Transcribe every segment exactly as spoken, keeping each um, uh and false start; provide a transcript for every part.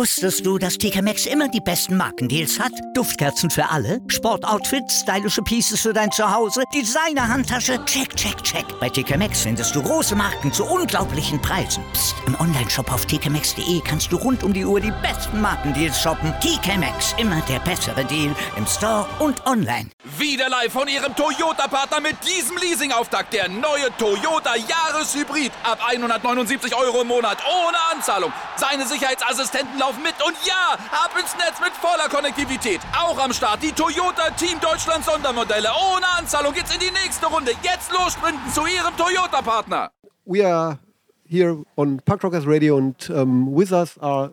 Wusstest du, dass T K Maxx immer die besten Markendeals hat? Duftkerzen für alle, Sportoutfits, stylische Pieces für dein Zuhause, Designer-Handtasche, check, check, check. Bei T K Maxx findest du große Marken zu unglaublichen Preisen. Psst. Im Onlineshop auf t k maxx punkt de kannst du rund um die Uhr die besten Markendeals shoppen. T K Maxx, immer der bessere Deal im Store und online. Wieder live von Ihrem Toyota-Partner mit diesem Leasing-Auftakt. Der neue Toyota Jahreshybrid. Ab hundertneunundsiebzig Euro im Monat ohne Anzahlung. Seine Sicherheitsassistenten laufen mit und ja, ab ins Netz mit voller Konnektivität. Auch am Start die Toyota Team Deutschland Sondermodelle. Ohne Anzahlung geht's in die nächste Runde. Jetzt los sprinten zu Ihrem Toyota-Partner. We are here on Punk Rockers Radio and um, with us are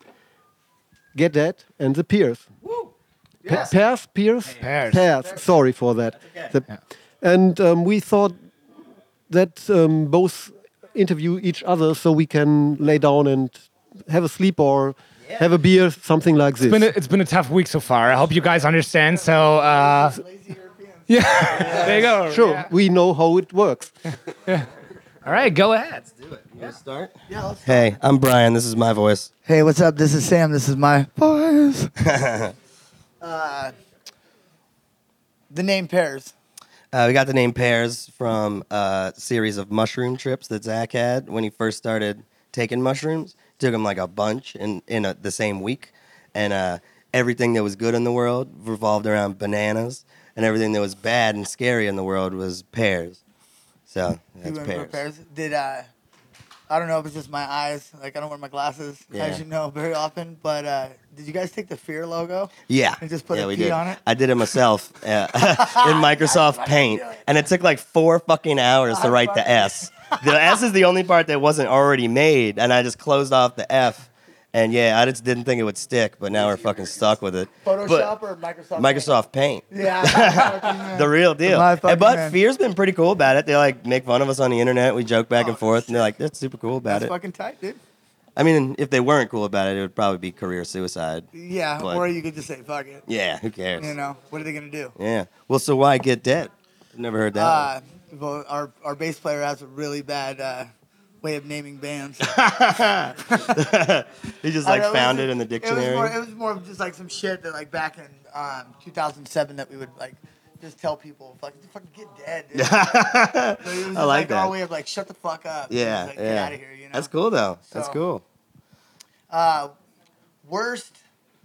Get Dead and the Peers. Yes. Pa- Pairs? Peers? Pairs. Pairs. Sorry for that. Okay. The- Yeah. And um, we thought that um, both interview each other so we can lay down and have a sleep or yeah. have a beer, something like this. It's been a, it's been a tough week so far. I hope you guys understand. So, uh, yeah, there you go. Sure, Yeah. we know how it works. Yeah. All right, go ahead. Let's do it. You want to start? Yeah, let's Hey, I'm Brian. This is my voice. Hey, what's up? This is Sam. This is my voice. uh, the name Pears. Uh, we got the name Pears from a series of mushroom trips that Zach had when he first started taking mushrooms. Took him like a bunch in, in a, the same week. And uh, everything that was good in the world revolved around bananas. And everything that was bad and scary in the world was pears. So, that's You went for pears. Pears. Did, uh, I don't know if it's just my eyes. Like, I don't wear my glasses, Yeah. as you know, very often. But uh, did you guys take the Fear logo? Yeah. And just put yeah, a we P did. on it? I did it myself uh, in Microsoft Paint. And it took like four fucking hours to I write the fucking- S. The S is the only part that wasn't already made, and I just closed off the F. And yeah, I just didn't think it would stick, but now we're fucking stuck with it. Photoshop But or Microsoft? Microsoft Paint. Yeah. The real deal. My And- fucking but man. Fear's been pretty cool about it. They like make fun of us on the internet. We joke back and Oh, forth, and they're like, "That's super cool about That's it." fucking tight, dude. I mean, if they weren't cool about it, it would probably be career suicide. Yeah, But- or you could just say, fuck it. Yeah, who cares? You know, what are they going to do? Yeah. Well, so why Get Dead? Never heard that. Uh, well, our, our bass player has a really bad uh, way of naming bands. He just I like know, found was- it in the It dictionary. was, more, it was more of just like some shit that like back in um, two thousand seven that we would like just tell people, fucking, fucking get dead, dude. So it was just I like our that. way of like, shut the fuck up. Yeah, Just, like, yeah. Get out of here, you know? That's cool though. That's So- cool. Uh, worst,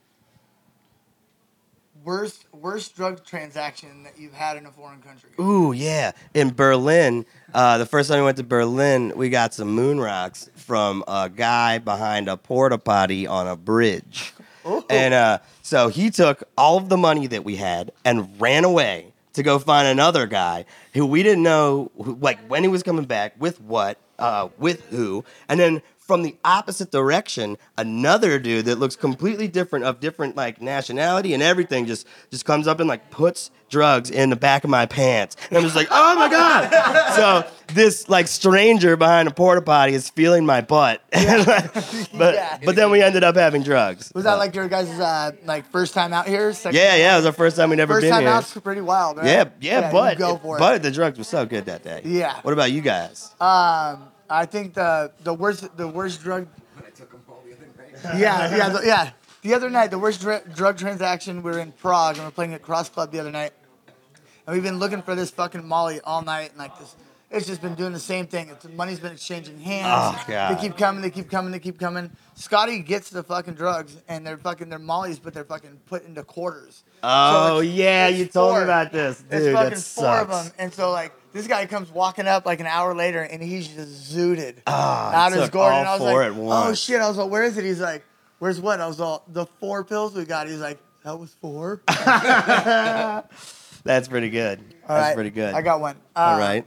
worst, worst drug transaction that you've had in a foreign country. Ooh, yeah. In Berlin, uh, the first time we went to Berlin, we got some moon rocks from a guy behind a porta potty on a bridge. Ooh. And uh, so he took all of the money that we had and ran away to go find another guy who we didn't know, who, like, when he was coming back, with what, uh, with who. And then from the opposite direction, another dude that looks completely different, of different, like, nationality and everything, just just comes up and, like, puts drugs in the back of my pants. And I'm just like, oh, my God. So this, like, stranger behind a porta potty is feeling my butt. but Yeah. but then we ended up having drugs. Was that like your guys' uh, like first time out here? Second Yeah, yeah, it was our first time we'd ever First been time here. out's pretty wild, right? Yeah, yeah, you but go for it. but the drugs were so good that day. Yeah. What about you guys? Um, I think the the worst the worst drug. Yeah, yeah, the, yeah. The other night, the worst dr- drug transaction. We were in Prague and we we're playing at Cross Club the other night, and we've been looking for this fucking Molly all night, and like this, it's just been doing the same thing. It's, the money's been exchanging hands. Oh, God. They keep coming, they keep coming, they keep coming. Scotty gets the fucking drugs, and they're fucking they're Molly's, but they're fucking put into quarters. Oh, it's- yeah, it's you told four. me about this. Dude, It's fucking that four of sucks. them, and so like this guy comes walking up like an hour later, and he's just zooted Ah, out he his took gourd, all and I was four like, at "Oh once. shit!" I was like, "Where is it?" He's like, "Where's what?" I was all, "The four pills we got." He's like, "That was four." That's pretty good. All That's right, pretty good. I got one. Uh, All right.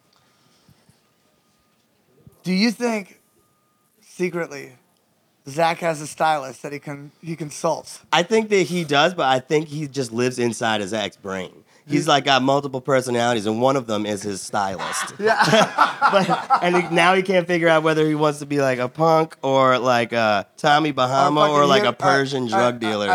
Do you think secretly Zach has a stylist that he can he consults? I think that he does, but I think he just lives inside his ex brain. he's like got multiple personalities, and one of them is his stylist. Yeah. But, and he, now he can't figure out whether he wants to be like a punk or like a Tommy Bahama fucking or like hip- a Persian uh, drug uh, dealer.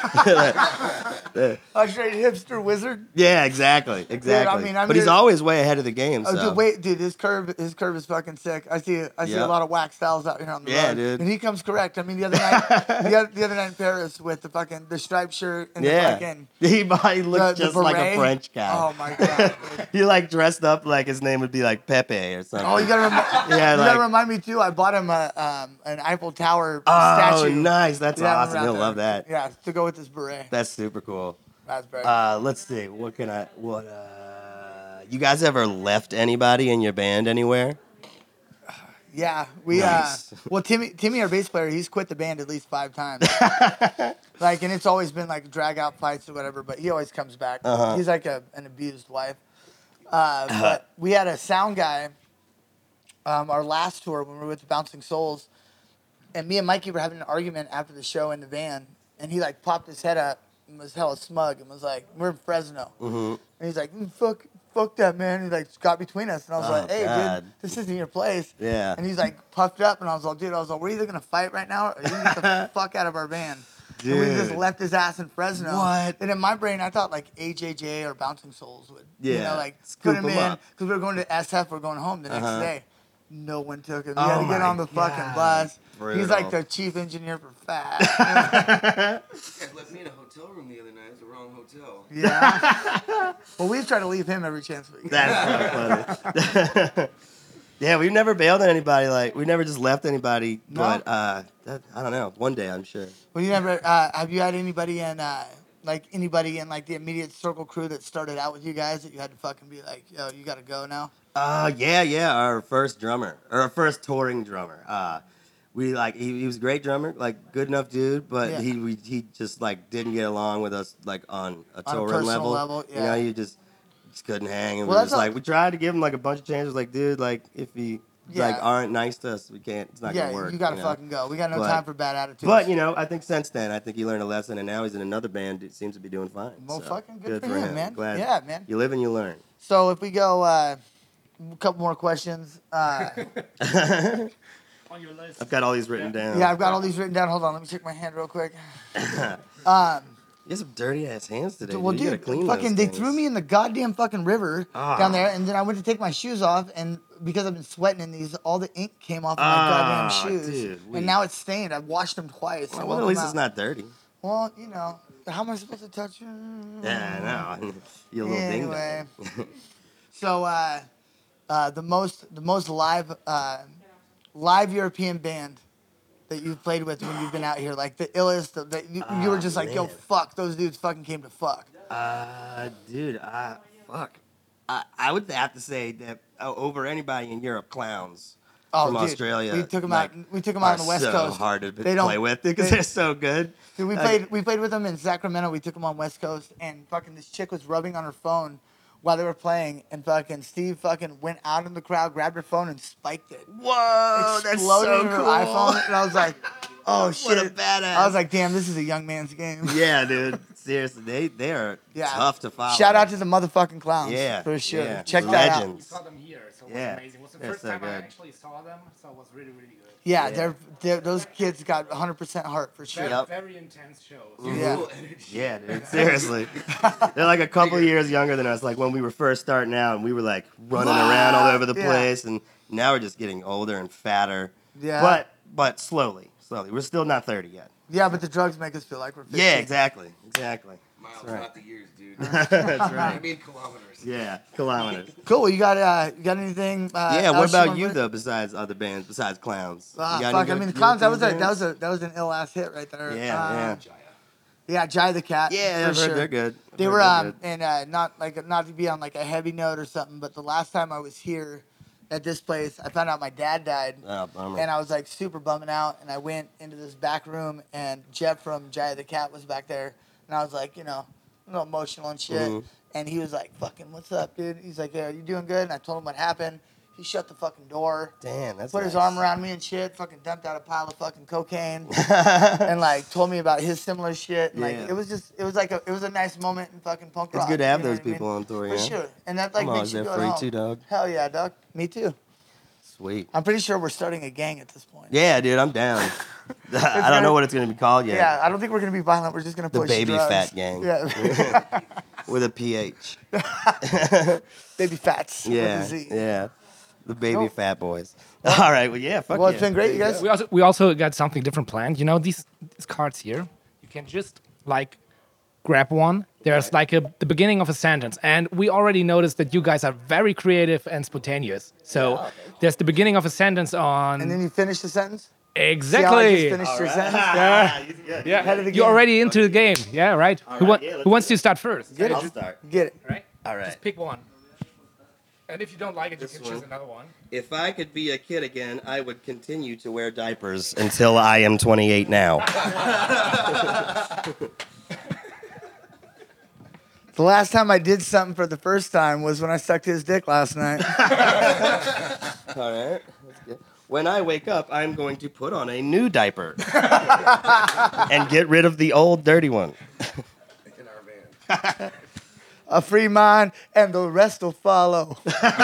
uh, A straight hipster wizard. Yeah, exactly, exactly. mean, I'm but he's just- always way ahead of the game. Oh, So. dude, wait, dude, his curve, his curve is fucking sick. I see, I see Yep. a lot of whack styles out here on the Yeah, road. dude. And he comes correct. I mean, the other night, the, other, the other night in Paris with the fucking the striped shirt and Yeah, the fucking he, he looked the- the just like a beret. French guy. Oh my god. dude. He like dressed up like his name would be like Pepe or something. Oh, you gotta, remi- Yeah, you like- gotta remind me too. I bought him a um, an Eiffel Tower Oh, statue. nice. That's Yeah, awesome. around He'll there. love that. Yeah, to go with this beret. That's super cool. Raspberry. Uh, let's see. What can I? What? Uh, you guys ever left anybody in your band anywhere? Yeah, we Nice. uh well Timmy Timmy our bass player, he's quit the band at least five times. Like and it's always been like drag out fights or whatever, but he always comes back. Uh-huh. He's like a, an abused wife. Uh, but we had a sound guy um our last tour when we were with the Bouncing Souls, and me and Mikey were having an argument after the show in the van, and he like popped his head up and was hella smug and was like, "We're in Fresno." Mm-hmm. And he's like, mm, fuck, fuck that, man. He like got between us. And I was Oh, like, hey, God. dude, this isn't your place. Yeah. And he's like puffed up. And I was like, dude, I was like, we're either going to fight right now or you can get the fuck out of our band. And we just Dude. left his ass in Fresno. What? And in my brain, I thought like A J J or Bouncing Souls would, you Yeah, know, like scoop put him him in. up. Because we were going to S F, we're going home the next Uh-huh. day. No one took him. We Oh had to get my on the fucking God. bus. Brutal. He's like the chief engineer for Fat. guys left me in a hotel room the other night. It was the wrong hotel. Yeah. Well, we try to leave him every chance we get. That's so funny. Yeah, we've never bailed on anybody. Like we never just left anybody. No? But uh, that, I don't know. One day, I'm sure. Well, you never uh, have you had anybody in uh, like anybody in like the immediate circle crew that started out with you guys that you had to fucking be like, yo, you gotta go now? Uh, yeah, yeah. Our first drummer, or our first touring drummer. Uh, we like he, he was a great drummer, like good enough dude, but Yeah. he we, he just like didn't get along with us like on a On a touring personal level. level, You know, yeah. you just just couldn't hang, and Well, we that's was a- like we tried to give him like a bunch of chances, like dude, like if he Yeah. like aren't nice to us, we can't. It's not yeah, gonna work. you gotta know? fucking go. We got no But- time for bad attitudes. But you know, I think since then, I think he learned a lesson, and now he's in another band. It seems to be doing fine. Well, so, fucking good for him, man. Glad. Yeah, man. You live and you learn. So if we go uh, a couple more questions. Uh, On your list. I've got all these written down. yeah, I've got all these written down. Hold on, let me check my hand real quick. Um, You have some dirty ass hands today. well, dude. You dude, gotta clean fucking, those they things. threw me in the goddamn fucking river Ah. down there, and then I went to take my shoes off, and because I've been sweating in these, all the ink came off of my Ah, goddamn shoes, dude, we- and now it's stained. I've washed them twice. Well, I well, won't at least come it's out. not dirty. Well, you know, how am I supposed to touch you? Yeah, I know. You little Anyway. ding dong. So, uh, uh, the most the most live uh, live European band that you've played with when you've been out here, like the illest, the, the, you, you were just like, yo, man. fuck, those dudes fucking came to fuck. Uh, dude, uh, fuck. I, I would have to say that uh, over anybody in Europe, clowns Oh, from dude, Australia. we took 'em like, out- we took 'em out on the are West so Coast. hard to They don't- play with because they- they, are so good. Dude, we Like, played we played with them in Sacramento. We took them on West Coast, and fucking this chick was rubbing on her phone while they were playing, and fucking Steve fucking went out in the crowd, grabbed her phone, and spiked it. Whoa, that's Exploded so in her cool. iPhone, and I was like, oh shit. What a badass. I was like, damn, this is a young man's game. Yeah, dude. Seriously, they they are Yeah. tough to follow. Shout out to the motherfucking clowns. Yeah, For sure. yeah. Check that out. We Legends. saw them here, so it was Yeah, amazing. It was the they're first so time I good. actually saw them, so it was really, really good. Yeah, Yeah. They're, they're those kids got one hundred percent heart for sure. Very, Yep. very intense shows. Yeah. Cool energy. Yeah, dude. Seriously. They're like a couple years younger than us. Like when we were first starting out and we were like running around all over the Yeah. place, and now we're just getting older and fatter. Yeah. But but slowly, slowly. We're still not thirty yet. Yeah, but the drugs make us feel like we're fifteen. Yeah, exactly. Exactly. Miles, right. not the years, dude. That's I right. mean kilometers. Yeah, kilometers. Cool. You got uh, you got anything? Uh, Yeah, what else about wanna you play? though? Besides other bands, besides Clowns? Ah, You got fuck. any I mean, the good clowns. That was a European that was bands? a that was an ill ass hit right there. Yeah, Um, yeah. Yeah, Jai the Cat. Yeah, for I've sure. heard they're good. I've They heard were they're um good. and uh, not like not to be on like a heavy note or something, but the last time I was here at this place, I found out my dad died. Oh, bummer. And I was like super bumming out, and I went into this back room, and Jeff from Jai the Cat was back there, and I was like, you know, a little emotional and shit. Mhm. And he was like, "Fucking, what's up, dude?" He's like, "Yeah, you doing good?" And I told him what happened. He shut the fucking door. Damn, that's Put his nice. arm around me and shit. Fucking dumped out a pile of fucking cocaine, and like told me about his similar shit. And, like Yeah. it was just, it was like a, it was a nice moment in fucking punk It's rock. good to have you know those what I mean? people on tour, For yeah. sure, and that like I'm makes always you there go for you home. too, dog. Hell yeah, dog. Me too. Sweet. I'm pretty sure we're starting a gang at this point. Yeah, dude, I'm down. I don't gonna- know what it's gonna be called yet. Yeah, I don't think we're gonna be violent. We're just gonna The push baby drugs. fat gang. Yeah, With a P H. baby fats. Yeah, With a Z. yeah. The baby Nope. fat boys. All right, well, yeah, fuck Well, yeah. it's been great, you guys. We also we also got something different planned. You know these these cards here. You can just like grab one. There's like a the beginning of a sentence, and we already noticed that you guys are very creative and spontaneous. So there's the beginning of a sentence on And then you finish the sentence. exactly. See how I just finished your sentence. yeah, yeah. Head of the You're game. already into the game. Yeah, right. who, wa- yeah, let's who wants to start first? Get it. I'll start. Get it. Right. All right. Just pick one. And if you don't like it, you This can choose one. another one. If I could be a kid again, I would continue to wear diapers until I am twenty-eight now. The last time I did something for the first time was when I sucked his dick last night. All right. That's good. When I wake up, I'm going to put on a new diaper and get rid of the old dirty one. In our van. A free mind, and the rest will follow.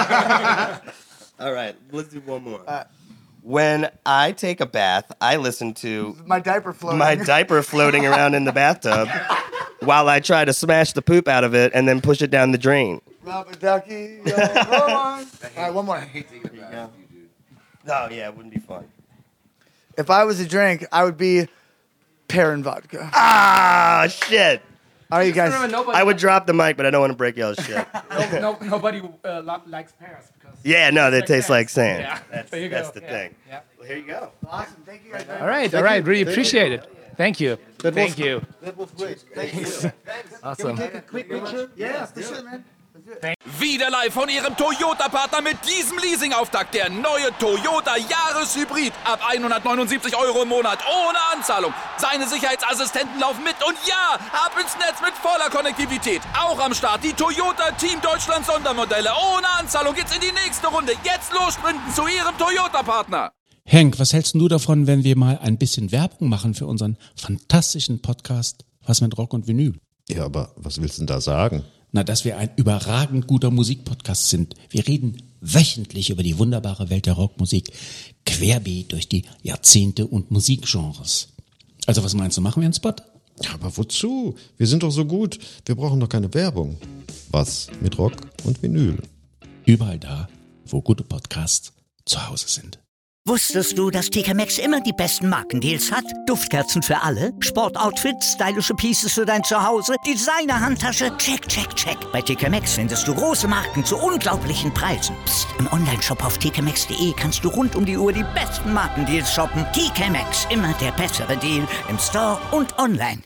All right, let's do one more. When I take a bath, I listen to My diaper floating. my diaper floating around in the bathtub while I try to smash the poop out of it and then push it down the drain. Rubber ducky, yo, go on. All right, one more. I hate taking a bath with you, dude. Oh, yeah, it wouldn't be fun. If I was a drink, I would be Perrin vodka. Ah, shit. All right, you guys. nobody, I would drop the mic, but I don't want to break y'all's shit. no, no, nobody uh, lo- likes pears because Yeah, no, they Like taste that. like sand. Yeah. That's, There you that's go. the Yeah. thing. Yeah. Well, here you go. Awesome. Thank you guys. very All much. right, all right. Really appreciate it. Thank you. That Thank was- you. That was great. Thank you. Awesome. Quick picture? Yeah, for sure, man. Wieder live von Ihrem Toyota-Partner mit diesem Leasing-Auftakt. Der neue Toyota Jahreshybrid. Ab hundertneunundsiebzig Euro im Monat. Ohne Anzahlung. Seine Sicherheitsassistenten laufen mit. Und ja, ab ins Netz mit voller Konnektivität. Auch am Start die Toyota Team Deutschland Sondermodelle. Ohne Anzahlung geht's in die nächste Runde. Jetzt los sprinten zu Ihrem Toyota-Partner. Henk, was hältst du davon, wenn wir mal ein bisschen Werbung machen für unseren fantastischen Podcast Was mit Rock und Vinyl? Ja, aber was willst du denn da sagen? Na, dass wir ein überragend guter Musikpodcast sind. Wir reden wöchentlich über die wunderbare Welt der Rockmusik, querbeet durch die Jahrzehnte und Musikgenres. Also was meinst du, machen wir einen Spot? Ja, aber wozu? Wir sind doch so gut. Wir brauchen doch keine Werbung. Was mit Rock und Vinyl? Überall da, wo gute Podcasts zu Hause sind. Wusstest du, dass T K Maxx immer die besten Markendeals hat? Duftkerzen für alle, Sportoutfits, stylische Pieces für dein Zuhause, Designer-Handtasche, check, check, check. Bei T K Maxx findest du große Marken zu unglaublichen Preisen. Psst. Im Onlineshop auf t k maxx punkt de kannst du rund um die Uhr die besten Markendeals shoppen. T K Maxx, immer der bessere Deal im Store und online.